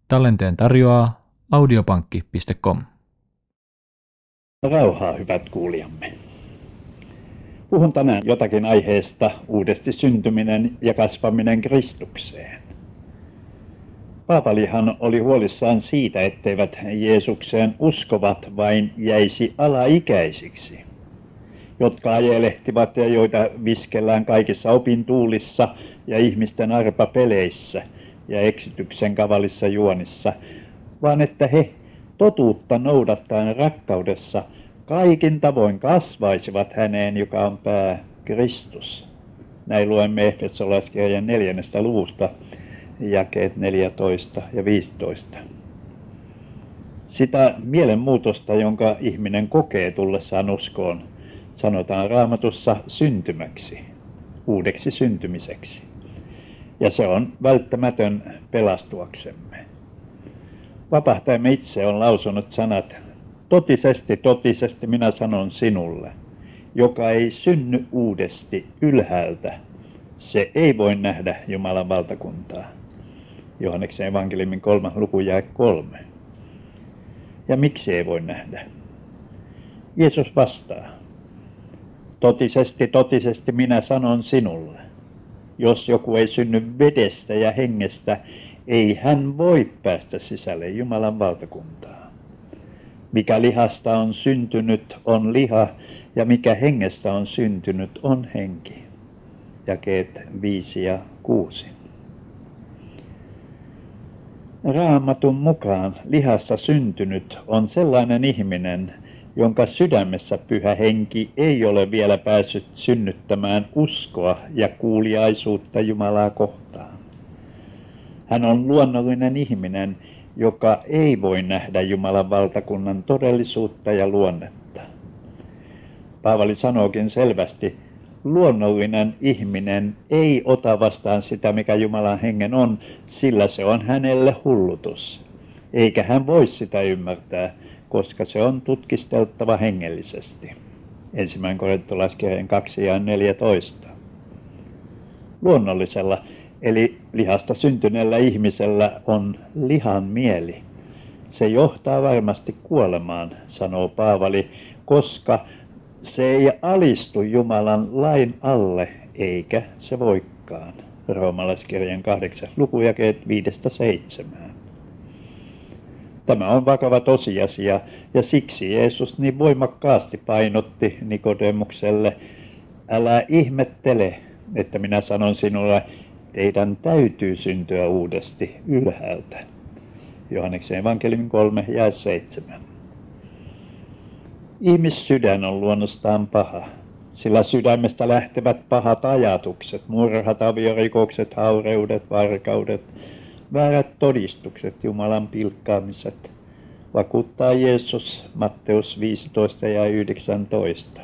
Tallenteen tarjoaa audiopankki.com. Rauhaa, hyvät kuulijamme. Puhun tänään jotakin aiheesta uudesti syntyminen ja kasvaminen Kristukseen. Paavalihan oli huolissaan siitä, etteivät Jeesukseen uskovat vain jäisi alaikäisiksi, jotka ajelehtivat ja joita viskellään kaikissa opintuulissa ja ihmisten arpapeleissä ja eksityksen kavalissa juonissa, vaan että he totuutta noudattaen rakkaudessa kaikin tavoin kasvaisivat häneen, joka on pää, Kristus. Näin luemme Efesolaiskirjan 4. luvusta jakeet 14 ja 15. Sitä mielenmuutosta, jonka ihminen kokee tullessaan uskoon, sanotaan Raamatussa syntymäksi, uudeksi syntymiseksi. Ja se on välttämätön pelastuaksemme. Vapahtajamme itse on lausunut sanat: totisesti, totisesti minä sanon sinulle, joka ei synny uudesti ylhäältä, se ei voi nähdä Jumalan valtakuntaa. Johanneksen evankeliumin 3. luku jae 3. Ja miksi ei voi nähdä? Jeesus vastaa: totisesti, totisesti minä sanon sinulle, jos joku ei synny vedestä ja hengestä, ei hän voi päästä sisälle Jumalan valtakuntaa. Mikä lihasta on syntynyt, on liha, ja mikä hengestä on syntynyt, on henki. Jakeet 5 ja 6. Raamatun mukaan lihasta syntynyt on sellainen ihminen, jonka sydämessä Pyhä Henki ei ole vielä päässyt synnyttämään uskoa ja kuuliaisuutta Jumalaa kohtaan. Hän on luonnollinen ihminen, joka ei voi nähdä Jumalan valtakunnan todellisuutta ja luonnetta. Paavali sanookin selvästi: luonnollinen ihminen ei ota vastaan sitä, mikä Jumalan hengen on, sillä se on hänelle hullutus. Eikä hän voi sitä ymmärtää, koska se on tutkisteltava hengellisesti. 1. Korintolaiskirjan 2 ja 14. Luonnollisella, eli lihasta syntyneellä ihmisellä on lihan mieli. Se johtaa varmasti kuolemaan, sanoo Paavali, koska se ei alistu Jumalan lain alle, eikä se voikaan. Roomalaiskirjan 8. luku jakeet 5-7. Tämä on vakava tosiasia, ja siksi Jeesus niin voimakkaasti painotti Nikodemukselle: älä ihmettele, että minä sanon sinulle, teidän täytyy syntyä uudesti ylhäältä. Johanneksen evankeliumin 3 ja 7. Ihmissydän on luonnostaan paha, sillä sydämestä lähtevät pahat ajatukset, murhat, aviorikokset, haureudet, varkaudet, väärät todistukset, Jumalan pilkkaamiset, vakuuttaa Jeesus Matteus 15 ja 19.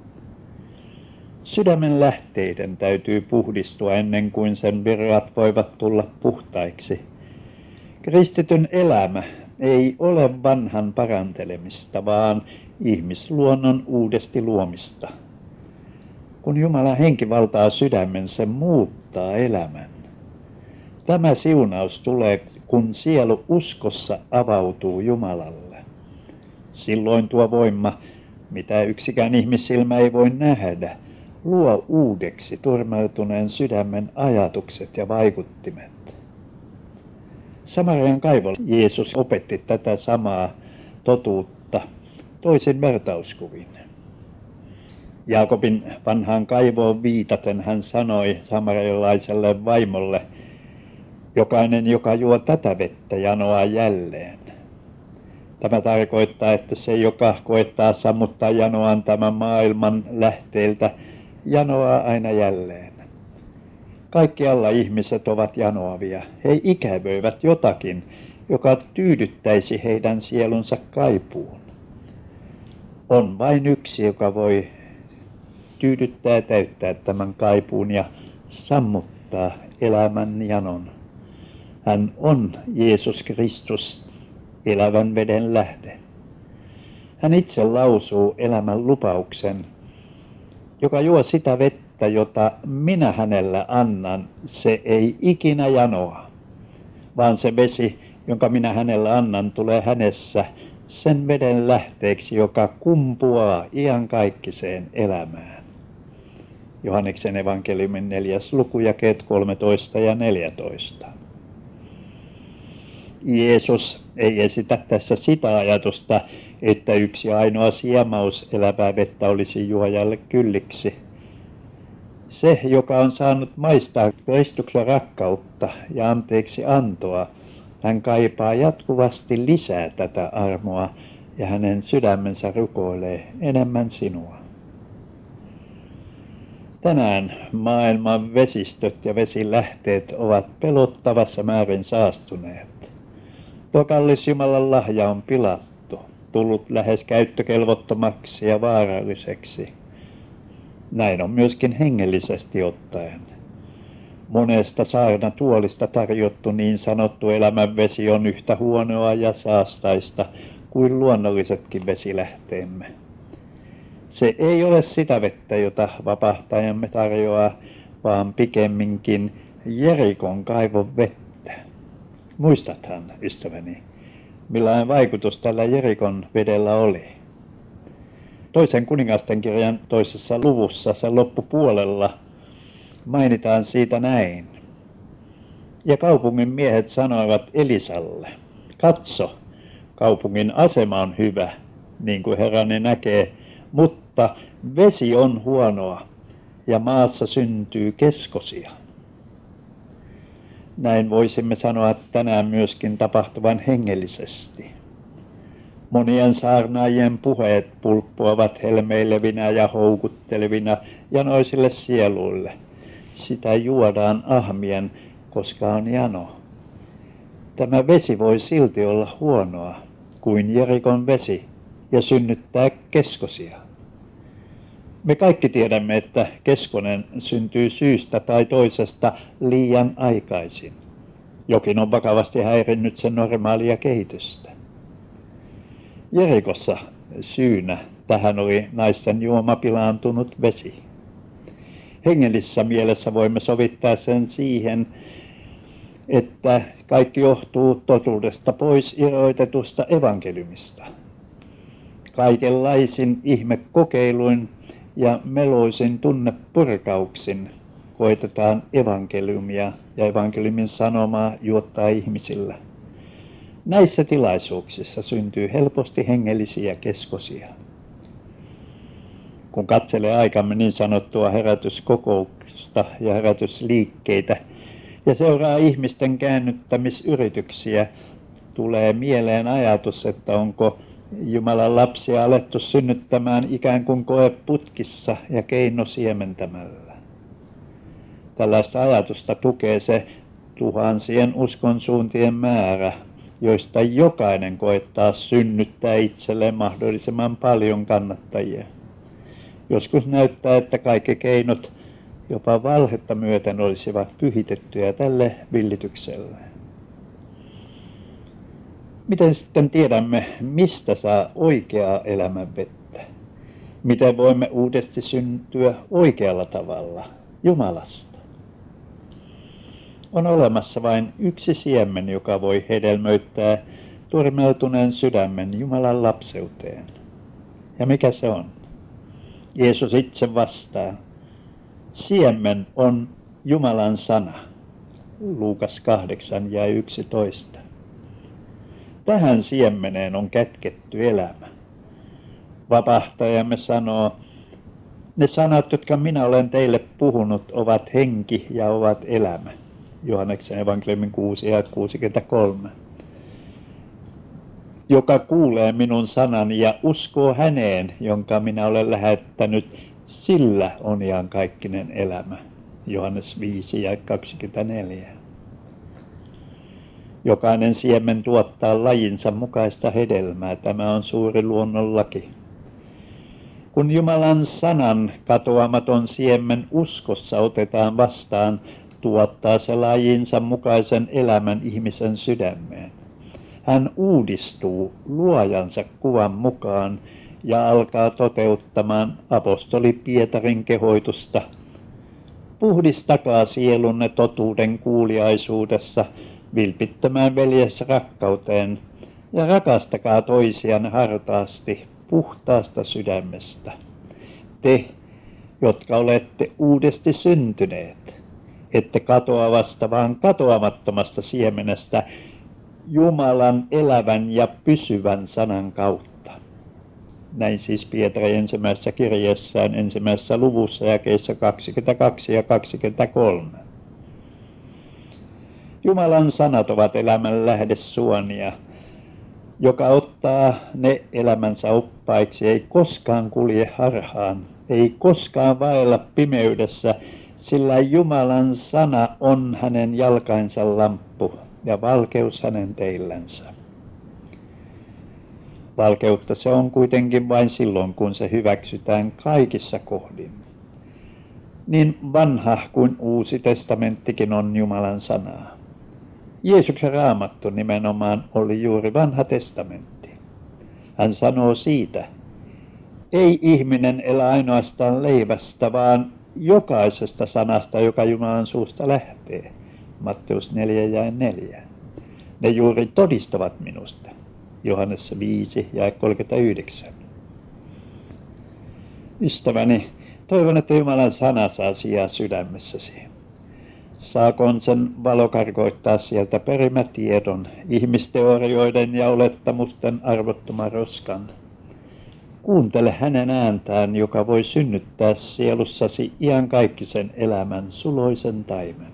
Sydämen lähteiden täytyy puhdistua ennen kuin sen virrat voivat tulla puhtaiksi. Kristityn elämä ei ole vanhan parantelemista, vaan ihmisluonnon uudesti luomista. Kun Jumalan henki valtaa sydämen, se muuttaa elämän. Tämä siunaus tulee, kun sielu uskossa avautuu Jumalalle. Silloin tuo voima, mitä yksikään ihmissilmä ei voi nähdä, luo uudeksi turmautuneen sydämen ajatukset ja vaikuttimet. Samarian kaivolla Jeesus opetti tätä samaa totuutta toisin vertauskuvin. Jaakobin vanhaan kaivoon viitaten hän sanoi samarialaiselle vaimolle: jokainen, joka juo tätä vettä, janoaa jälleen. Tämä tarkoittaa, että se, joka koettaa sammuttaa janoaan tämän maailman lähteiltä, janoaa aina jälleen. Kaikkialla ihmiset ovat janoavia. He ikävöivät jotakin, joka tyydyttäisi heidän sielunsa kaipuun. On vain yksi, joka voi tyydyttää ja täyttää tämän kaipuun ja sammuttaa elämän janon. Hän on Jeesus Kristus, elävän veden lähde. Hän itse lausuu elämän lupauksen: joka juo sitä vettä, jota minä hänelle annan, se ei ikinä janoa, vaan se vesi jonka minä hänelle annan, tulee hänessä sen veden lähteeksi, joka kumpuaa iankaikkiseen elämään. Johanneksen evankeliumin 4. luku, jakeet 13 ja 14. Jeesus ei esitä tässä sitä ajatusta, että yksi ainoa siemaus elävää vettä olisi juojalle kylliksi. Se, joka on saanut maistaa Kristuksen rakkautta ja anteeksi antoa, hän kaipaa jatkuvasti lisää tätä armoa ja hänen sydämensä rukoilee enemmän sinua. Tänään maailman vesistöt ja vesilähteet ovat pelottavassa määrin saastuneet. Tuo kallis Jumalan lahja on pilattu, tullut lähes käyttökelvottomaksi ja vaaralliseksi. Näin on myöskin hengellisesti ottaen. Monesta saarnatuolista tarjottu niin sanottu elämänvesi on yhtä huonoa ja saastaista kuin luonnollisetkin vesilähteemme. Se ei ole sitä vettä, jota vapahtajamme tarjoaa, vaan pikemminkin Jerikon kaivon vettä. Muistathan, ystäväni, millainen vaikutus tällä Jerikon vedellä oli. Toisen kuningasten kirjan 2. luvussa, sen loppupuolella, mainitaan siitä näin. Ja kaupungin miehet sanoivat Elisalle, katso, kaupungin asema on hyvä, niin kuin Herranne näkee, mutta vesi on huonoa ja maassa syntyy keskosia. Näin voisimme sanoa tänään myöskin tapahtuvan hengellisesti. Monien saarnaajien puheet pulppuavat helmeilevinä ja houkuttelevina janoisille sieluille. Sitä juodaan ahmien, koska on jano. Tämä vesi voi silti olla huonoa kuin Jerikon vesi ja synnyttää keskosia. Me kaikki tiedämme, että keskonen syntyy syystä tai toisesta liian aikaisin. Jokin on vakavasti häirinnyt sen normaalia kehitystä. Jerikossa syynä tähän oli naisten juoma pilaantunut vesi. Hengellisessä mielessä voimme sovittaa sen siihen, että kaikki johtuu totuudesta pois irrotetusta evankeliumista. Kaikenlaisin ihmekokeiluin ja meloisin tunnepurkauksin koetetaan evankeliumia ja evankeliumin sanomaa juottaa ihmisillä. Näissä tilaisuuksissa syntyy helposti hengellisiä keskosia. Kun katselee aikamme niin sanottua herätyskokousta ja herätysliikkeitä ja seuraa ihmisten käännyttämisyrityksiä, tulee mieleen ajatus, että onko Jumalan lapsia alettu synnyttämään ikään kuin koeputkissa ja keinosiementämällä. Tällaista ajatusta tukee se tuhansien uskonsuuntien määrä, joista jokainen koettaa synnyttää itselleen mahdollisimman paljon kannattajia. Joskus näyttää, että kaikki keinot jopa valhetta myöten olisivat pyhitettyjä tälle villitykselle. Miten sitten tiedämme, mistä saa oikeaa elämän vettä? Miten voimme uudesti syntyä oikealla tavalla Jumalasta? On olemassa vain yksi siemen, joka voi hedelmöittää turmeltuneen sydämen Jumalan lapseuteen. Ja mikä se on? Jeesus itse vastaa. Siemen on Jumalan sana. Luukas 8 ja 11. Tähän siemeneen on kätketty elämä. Vapahtajamme sanoo, ne sanat, jotka minä olen teille puhunut, ovat henki ja ovat elämä. Johanneksen evankeliumin 6 ja 63. Joka kuulee minun sanani ja uskoo häneen, jonka minä olen lähettänyt, sillä on iankaikkinen elämä. Johannes 5 ja 24. Jokainen siemen tuottaa lajinsa mukaista hedelmää. Tämä on suuri luonnonlaki. Kun Jumalan sanan katoamaton siemen uskossa otetaan vastaan, tuottaa se lajinsa mukaisen elämän ihmisen sydämeen. Hän uudistuu luojansa kuvan mukaan ja alkaa toteuttamaan apostoli Pietarin kehoitusta. Puhdistakaa sielunne totuuden kuuliaisuudessa vilpittömään veljesrakkauteen ja rakastakaa toisianne hartaasti puhtaasta sydämestä. Te, jotka olette uudesti syntyneet, ette katoavasta, vaan katoamattomasta siemenestä Jumalan elävän ja pysyvän sanan kautta. Näin siis Pietari ensimmäisessä kirjeessään ensimmäisessä luvussa jakeissa 22 ja 23. Jumalan sanat ovat elämän lähdesuonia. Joka ottaa ne elämänsä oppaiksi, ei koskaan kulje harhaan, ei koskaan vaella pimeydessä, sillä Jumalan sana on hänen jalkainsa lamppu ja valkeus hänen teillänsä. Valkeutta se on kuitenkin vain silloin, kun se hyväksytään kaikissa kohdin. Niin vanha kuin Uusi testamenttikin on Jumalan sanaa. Jeesuksen raamattu nimenomaan oli juuri vanha testamentti. Hän sanoo siitä, ei ihminen elä ainoastaan leivästä, vaan jokaisesta sanasta, joka Jumalan suusta lähtee. Matteus 4 ja 4. Ne juuri todistavat minusta. Johannes 5 ja 39. Ystäväni, toivon, että Jumalan sana saa sijaa sydämessäsi. Saakoon sen valo karkoittaa sieltä perimätiedon, ihmisteorioiden ja olettamusten arvottoman roskan. Kuuntele hänen ääntään, joka voi synnyttää sielussasi iankaikkisen elämän suloisen taimen.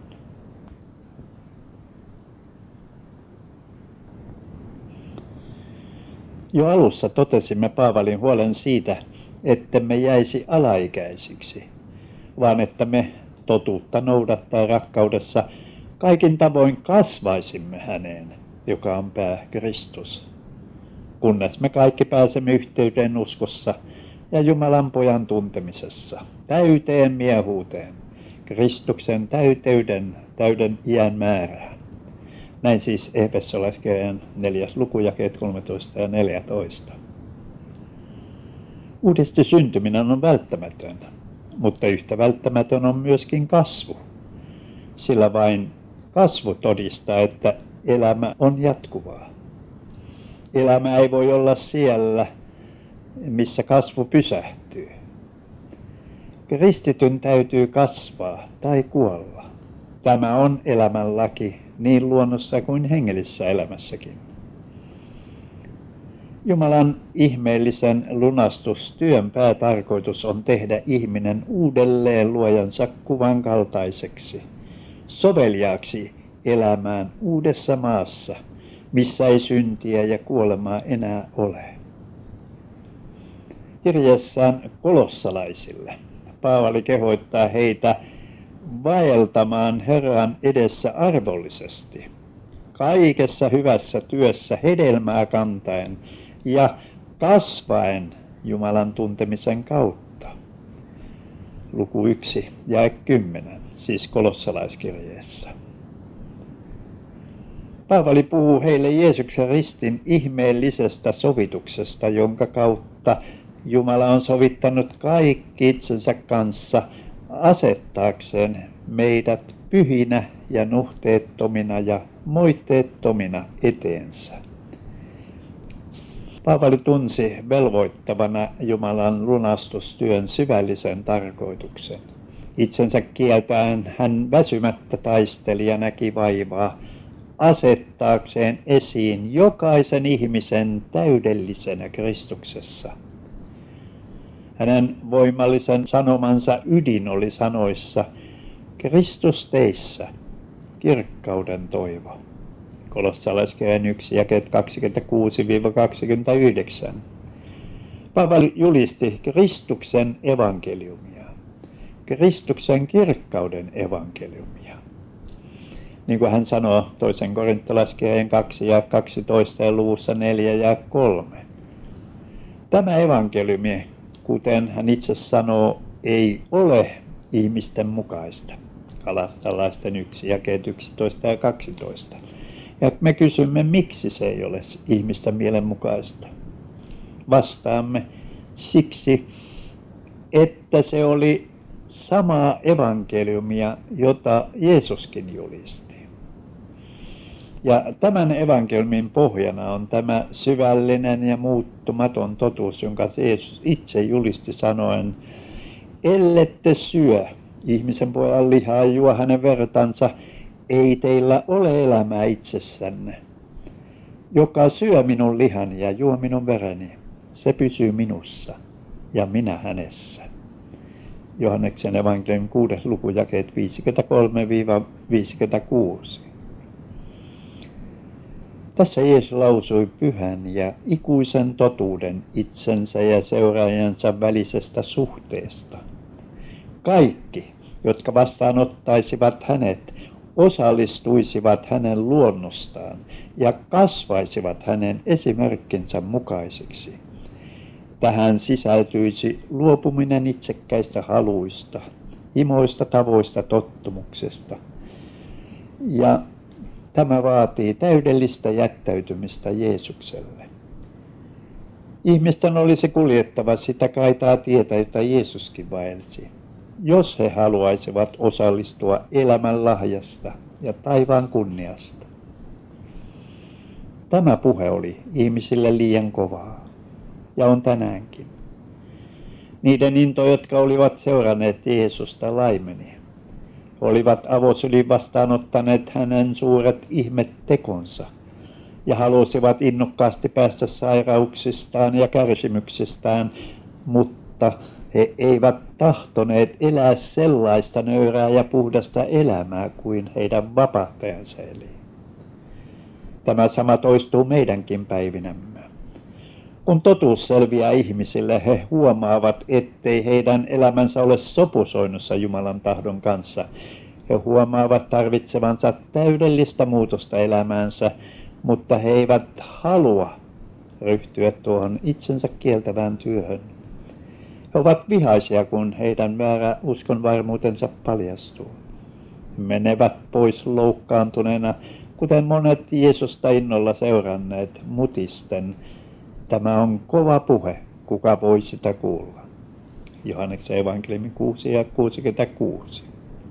Jo alussa totesimme Paavalin huolen siitä, ettemme jäisi alaikäisiksi, vaan että me totuutta noudattaa rakkaudessa kaikin tavoin kasvaisimme häneen, joka on pää Kristus, kunnes me kaikki pääsemme yhteyteen uskossa ja Jumalan pojan tuntemisessa, täyteen miehuuteen, Kristuksen täyden iän määrään. Näin siis Efesolaiskirjan 4. luku jakeet 13 ja 14. Uudesti syntyminen on välttämätön, mutta yhtä välttämätön on myöskin kasvu, sillä vain kasvu todistaa, että elämä on jatkuvaa. Elämä ei voi olla siellä, missä kasvu pysähtyy. Kristityn täytyy kasvaa tai kuolla. Tämä on elämän laki niin luonnossa kuin hengellisessä elämässäkin. Jumalan ihmeellisen lunastustyön päätarkoitus on tehdä ihminen uudelleen luojansa kuvan kaltaiseksi, soveliaaksi elämään uudessa maassa, missä ei syntiä ja kuolemaa enää ole. Kirjeessään kolossalaisille Paavali kehoittaa heitä vaeltamaan Herran edessä arvollisesti, kaikessa hyvässä työssä hedelmää kantaen ja kasvaen Jumalan tuntemisen kautta. Luku 1 ja 10, siis kolossalaiskirjeessä. Paavali puhuu heille Jeesuksen ristin ihmeellisestä sovituksesta, jonka kautta Jumala on sovittanut kaikki itsensä kanssa asettaakseen meidät pyhinä ja nuhteettomina ja moitteettomina eteensä. Paavali tunsi velvoittavana Jumalan lunastustyön syvällisen tarkoituksen. Itsensä kieltäen hän väsymättä taisteli ja näki vaivaa asettaakseen esiin jokaisen ihmisen täydellisenä Kristuksessa. Hänen voimallisen sanomansa ydin oli sanoissa, Kristus teissä, kirkkauden toivo. Kolossalaiskirjan 1 jakeet 26-29. Paavali julisti Kristuksen evankeliumia, Kristuksen kirkkauden evankeliumia. Niin kuin hän sanoo toisen korintolaiskirjan 2 ja 12 ja luvussa 4 ja 3. Tämä evankeliumi, kuten hän itse sanoo, ei ole ihmisten mukaista. Kalastalaisten 1 jakeet 11 ja 12. Ja me kysymme, miksi se ei ole ihmisten mielen mukaista. Vastaamme siksi, että se oli samaa evankeliumia, jota Jeesuskin julisti. Ja tämän evankeliumin pohjana on tämä syvällinen ja muuttumaton totuus, jonka Jeesus itse julisti sanoen, ellette syö ihmisen pojan lihaa ja juo hänen vertansa, ei teillä ole elämää itsessänne. Joka syö minun lihani ja juo minun vereni, se pysyy minussa ja minä hänessä. Johanneksen evankeliumin 6. luku jakeet 53-56. Tässä Jeesus lausui pyhän ja ikuisen totuuden itsensä ja seuraajansa välisestä suhteesta. Kaikki, jotka vastaanottaisivat hänet, osallistuisivat hänen luonnostaan ja kasvaisivat hänen esimerkkinsä mukaisiksi. Tähän sisältyisi luopuminen itsekkäistä haluista, himoista tavoista tottumuksesta. Ja tämä vaatii täydellistä jättäytymistä Jeesukselle. Ihmisten olisi kuljettava sitä kaitaa tietä, jota Jeesuskin vaelsi, jos he haluaisivat osallistua elämän lahjasta ja taivaan kunniasta. Tämä puhe oli ihmisille liian kovaa, ja on tänäänkin. Niiden into, jotka olivat seuranneet Jeesusta, laimeni. He olivat avosylin vastaanottaneet hänen suuret ihmettekonsa ja halusivat innokkaasti päästä sairauksistaan ja kärsimyksistään, mutta he eivät tahtoneet elää sellaista nöyrää ja puhdasta elämää kuin heidän vapahtajansa eli. Tämä sama toistuu meidänkin päivinämme. Kun totuus selviää ihmisille, he huomaavat, ettei heidän elämänsä ole sopusoinnussa Jumalan tahdon kanssa. He huomaavat tarvitsevansa täydellistä muutosta elämäänsä, mutta he eivät halua ryhtyä tuohon itsensä kieltävään työhön. He ovat vihaisia, kun heidän väärä uskonvarmuutensa paljastuu. He menevät pois loukkaantuneena, kuten monet Jeesusta innolla seuranneet mutisten. Tämä on kova puhe, kuka voi sitä kuulla. Johanneksen evankeliumi 6 ja 66.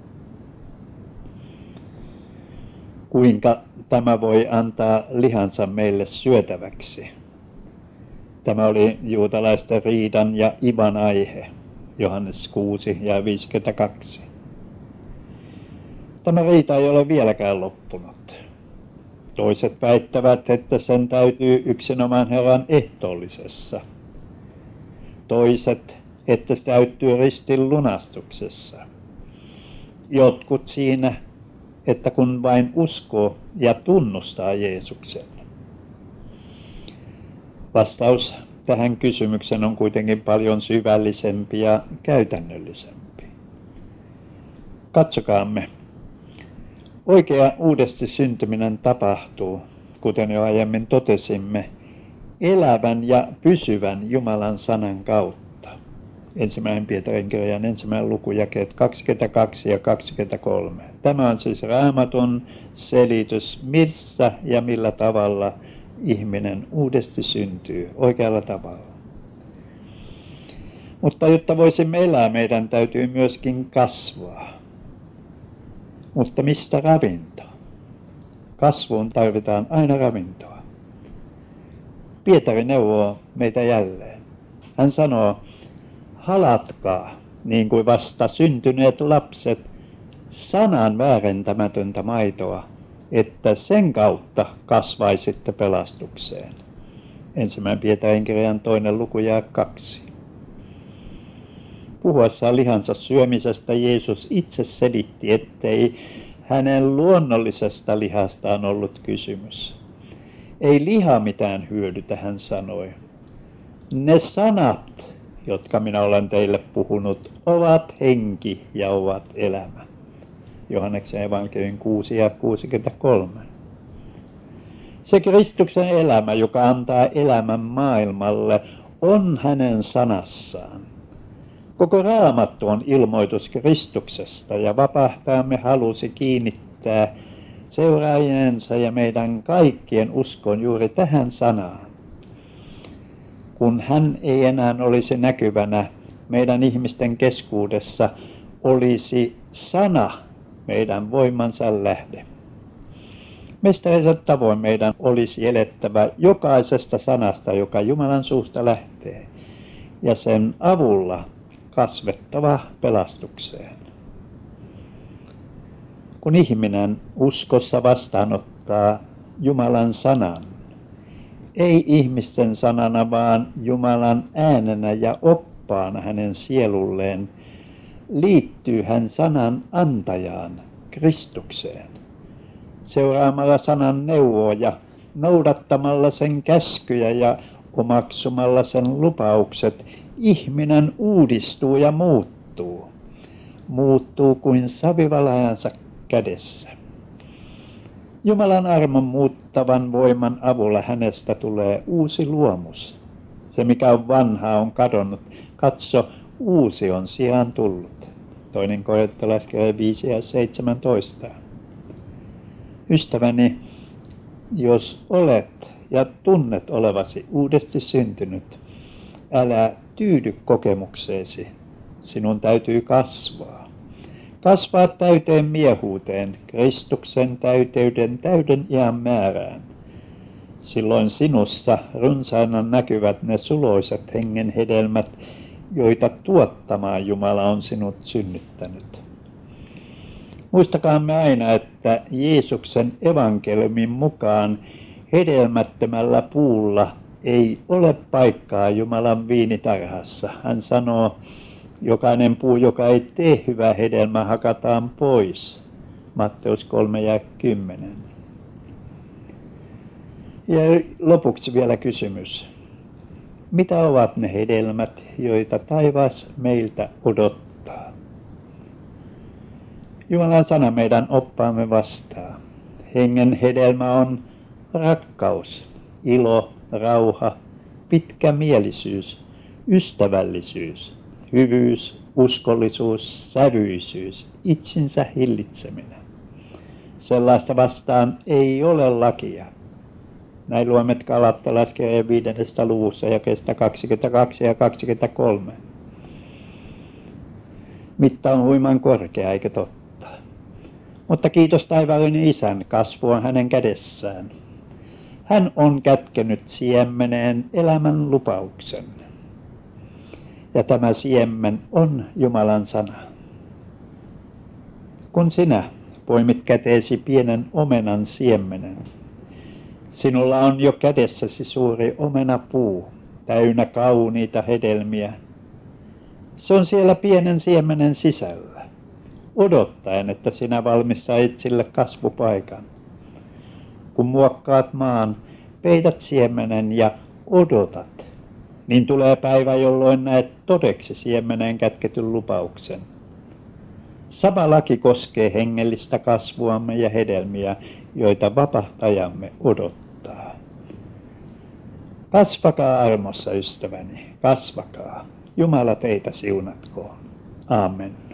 Kuinka tämä voi antaa lihansa meille syötäväksi? Tämä oli juutalaisten riidan ja ivan aihe, Johannes 6 ja 52. Tämä riita ei ole vieläkään loppunut. Toiset väittävät, että sen täytyy yksinomaan Herran ehtoollisessa. Toiset, että se täytyy ristin lunastuksessa. Jotkut siinä, että kun vain uskoo ja tunnustaa Jeesuksen. Vastaus tähän kysymykseen on kuitenkin paljon syvällisempi ja käytännöllisempi. Katsokaamme. Oikea uudesti syntyminen tapahtuu, kuten jo aiemmin totesimme, elävän ja pysyvän Jumalan sanan kautta. 1. Pietarin kirjan 1. luku jakeet 22 ja 23. Tämä on siis Raamatun selitys, missä ja millä tavalla ihminen uudesti syntyy oikealla tavalla. Mutta jotta voisimme elää, meidän täytyy myöskin kasvaa. Mutta mistä ravinto? Kasvuun tarvitaan aina ravintoa. Pietari neuvoo meitä jälleen. Hän sanoo, halatkaa niin kuin vasta syntyneet lapset sanan väärentämätöntä maitoa, että sen kautta kasvaisitte pelastukseen. 1. Pietarin kirjan 2. luku ja 2. Puhuessaan lihansa syömisestä Jeesus itse selitti, ettei hänen luonnollisesta lihastaan ollut kysymys. Ei liha mitään hyödytä, hän sanoi. Ne sanat, jotka minä olen teille puhunut, ovat henki ja ovat elämä. Johanneksen evankeliumin 6 ja 63. Se Kristuksen elämä, joka antaa elämän maailmalle, on hänen sanassaan. Koko Raamattu on ilmoitus Kristuksesta ja vapahtajamme halusi kiinnittää seuraajiensa ja meidän kaikkien uskon juuri tähän sanaan. Kun hän ei enää olisi näkyvänä meidän ihmisten keskuudessa, olisi sana meidän voimansa lähde. Mestarinsa tavoin meidän olisi elettävä jokaisesta sanasta, joka Jumalan suusta lähtee, ja sen avulla kasvettava pelastukseen. Kun ihminen uskossa vastaanottaa Jumalan sanan, ei ihmisten sanana, vaan Jumalan äänenä ja oppaana hänen sielulleen, liittyy hän sanan antajaan, Kristukseen. Seuraamalla sanan neuvoja, noudattamalla sen käskyjä ja omaksumalla sen lupaukset, ihminen uudistuu ja muuttuu. Muuttuu kuin savivalajansa kädessä. Jumalan armon muuttavan voiman avulla hänestä tulee uusi luomus. Se mikä on vanhaa on kadonnut. Katso, uusi on sijaan tullut. 2 Korintolaiskirja 5 ja 17. Ystäväni, jos olet ja tunnet olevasi uudesti syntynyt, älä tyydy kokemukseesi. Sinun täytyy kasvaa. Kasvaa täyteen miehuuteen, Kristuksen täyden iän määrään. Silloin sinussa runsaana näkyvät ne suloiset hengen hedelmät, joita tuottamaan Jumala on sinut synnyttänyt. Muistakaamme aina, että Jeesuksen evankeliumin mukaan hedelmättömällä puulla ei ole paikkaa Jumalan viinitarhassa. Hän sanoo, jokainen puu, joka ei tee hyvää hedelmää, hakataan pois. Matteus 3:10. Ja lopuksi vielä kysymys. Mitä ovat ne hedelmät, joita taivas meiltä odottaa? Jumalan sana meidän oppaamme vastaa. Hengen hedelmä on rakkaus, ilo, rauha, pitkämielisyys, ystävällisyys, hyvyys, uskollisuus, sävyisyys, itsensä hillitseminen. Sellaista vastaan ei ole lakia. Näin luemme Galattalaiskirjan 5. luvussa jakeesta 22 ja 23. Mitta on huiman korkea, eikö totta? Mutta kiitos taivaallinen Isän, kasvu on hänen kädessään. Hän on kätkenyt siemeneen elämän lupauksen. Ja tämä siemen on Jumalan sana. Kun sinä poimit käteesi pienen omenan siemenen, sinulla on jo kädessäsi suuri omenapuu, täynnä kauniita hedelmiä. Se on siellä pienen siemenen sisällä, odottaen, että sinä valmistaisit sille kasvupaikan. Kun muokkaat maan, peität siemenen ja odotat, niin tulee päivä, jolloin näet todeksi siemeneen kätketyn lupauksen. Sama laki koskee hengellistä kasvuamme ja hedelmiä, joita vapahtajamme odottaa. Kasvakaa armossa, ystäväni, kasvakaa. Jumala teitä siunatkoon. Aamen.